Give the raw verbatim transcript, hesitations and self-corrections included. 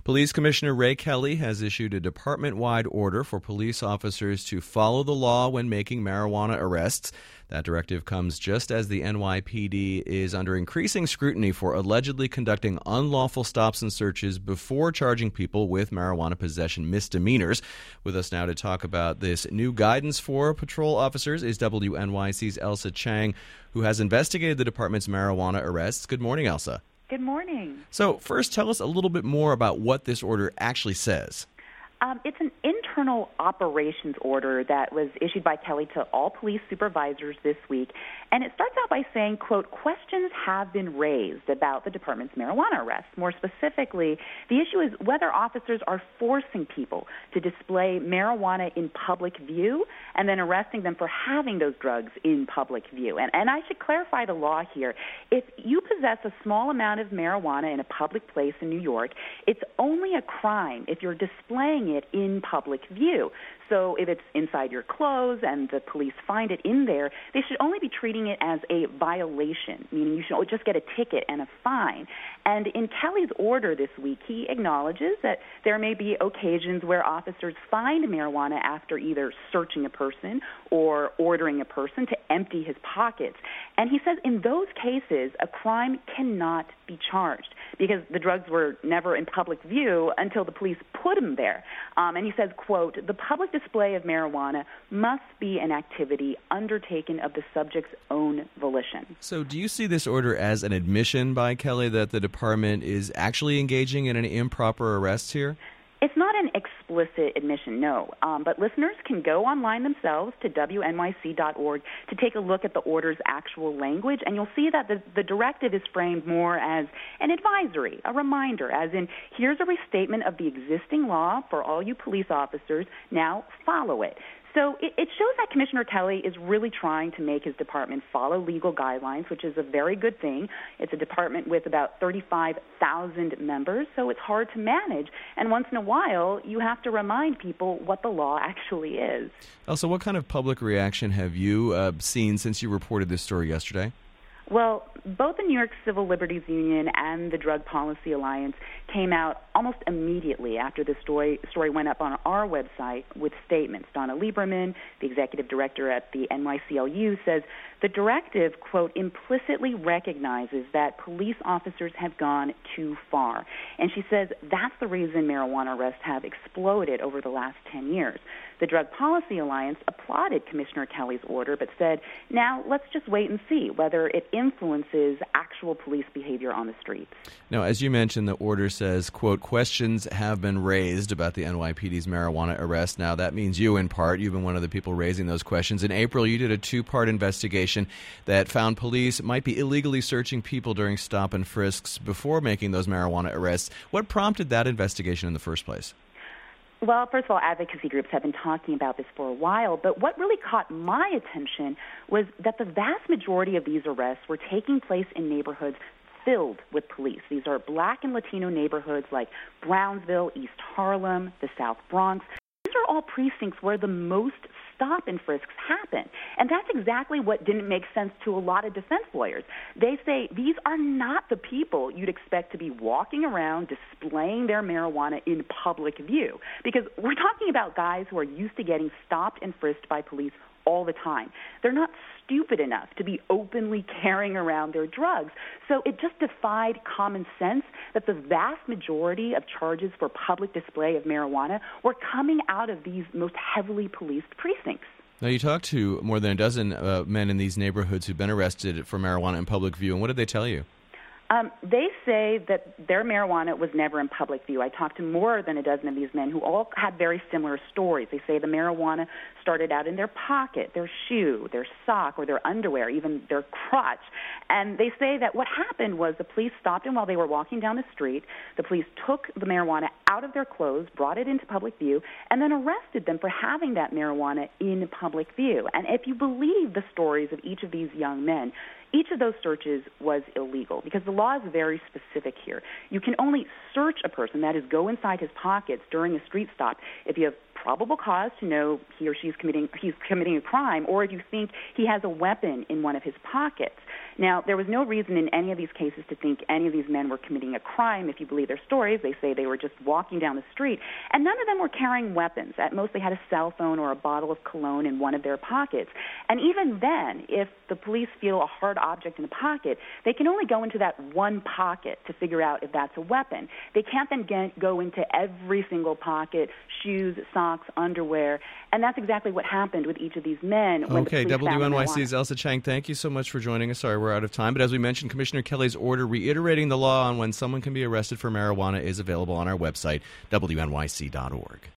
Police Commissioner Ray Kelly has issued a department-wide order for police officers to follow the law when making marijuana arrests. That directive comes just as the N Y P D is under increasing scrutiny for allegedly conducting unlawful stops and searches before charging people with marijuana possession misdemeanors. With us now to talk about this new guidance for patrol officers is W N Y C's Elsa Chang, who has investigated the department's marijuana arrests. Good morning, Elsa. Good morning. So first, tell us a little bit more about what this order actually says. Um, it's an internal operations order that was issued by Kelly to all police supervisors this week, and it starts out by saying, quote, questions have been raised about the department's marijuana arrests. More specifically, the issue is whether officers are forcing people to display marijuana in public view and then arresting them for having those drugs in public view. And, and I should clarify the law here. If you possess a small amount of marijuana in a public place in New York, it's only a crime if you're displaying it in public view. So if it's inside your clothes and the police find it in there, they should only be treating it as a violation, meaning you should just get a ticket and a fine. And in Kelly's order this week, he acknowledges that there may be occasions where officers find marijuana after either searching a person or ordering a person to empty his pockets. And he says in those cases, a crime cannot be charged because the drugs were never in public view until the police put them there. Um, and he says, quote, the public display of marijuana must be an activity undertaken of the subject's own volition. So do you see this order as an admission by Kelly that the department is actually engaging in an improper arrest here? It's not an explicit admission, no, um, but listeners can go online themselves to W N Y C dot org to take a look at the order's actual language, and you'll see that the, the directive is framed more as an advisory, a reminder, as in, here's a restatement of the existing law for all you police officers, now follow it. So it, it shows that Commissioner Kelly is really trying to make his department follow legal guidelines, which is a very good thing. It's a department with about thirty-five thousand members, so it's hard to manage. And once in a while, you have to remind people what the law actually is. Also, what kind of public reaction have you uh, seen since you reported this story yesterday? Well, both the New York Civil Liberties Union and the Drug Policy Alliance came out almost immediately after the story story went up on our website with statements. Donna Lieberman, the executive director at the N Y C L U, says the directive, quote, implicitly recognizes that police officers have gone too far. And she says that's the reason marijuana arrests have exploded over the last ten years. The Drug Policy Alliance applauded Commissioner Kelly's order, but said, now let's just wait and see whether it influences actual police behavior on the streets. Now, as you mentioned, the order says, quote, questions have been raised about the N Y P D's marijuana arrest. Now, that means you, in part. You've been one of the people raising those questions. In April, you did a two-part investigation that found police might be illegally searching people during stop and frisks before making those marijuana arrests. What prompted that investigation in the first place? Well, first of all, advocacy groups have been talking about this for a while, but what really caught my attention was that the vast majority of these arrests were taking place in neighborhoods filled with police. These are Black and Latino neighborhoods like Brownsville, East Harlem, the South Bronx. These are all precincts where the most stop and frisks happen. And that's exactly what didn't make sense to a lot of defense lawyers. They say these are not the people you'd expect to be walking around displaying their marijuana in public view. Because we're talking about guys who are used to getting stopped and frisked by police all the time. They're not stupid enough to be openly carrying around their drugs. So it just defied common sense that the vast majority of charges for public display of marijuana were coming out of these most heavily policed precincts. Now, you talked to more than a dozen uh, men in these neighborhoods who've been arrested for marijuana in public view, and what did they tell you? Um, they say that their marijuana was never in public view. I talked to more than a dozen of these men who all had very similar stories. They say the marijuana started out in their pocket, their shoe, their sock, or their underwear, even their crotch. And they say that what happened was the police stopped them while they were walking down the street. The police took the marijuana out of their clothes, brought it into public view, and then arrested them for having that marijuana in public view. And if you believe the stories of each of these young men, each of those searches was illegal because the law is very specific here. You can only search a person, that is, go inside his pockets during a street stop, if you have probable cause to know he or she's committing he's committing a crime, or if you think he has a weapon in one of his pockets. Now, there was no reason in any of these cases to think any of these men were committing a crime. If you believe their stories, they say they were just walking down the street, and none of them were carrying weapons. At most, they had a cell phone or a bottle of cologne in one of their pockets. And even then, if the police feel a hard object in the pocket, they can only go into that one pocket to figure out if that's a weapon. They can't then get, go into every single pocket, shoes, socks, underwear, and that's exactly what happened with each of these men. When Okay, the police W N Y C's found Ailsa Chang, thank you so much for joining us. Sorry, we're out of time. But as we mentioned, Commissioner Kelly's order reiterating the law on when someone can be arrested for marijuana is available on our website, W N Y C dot org.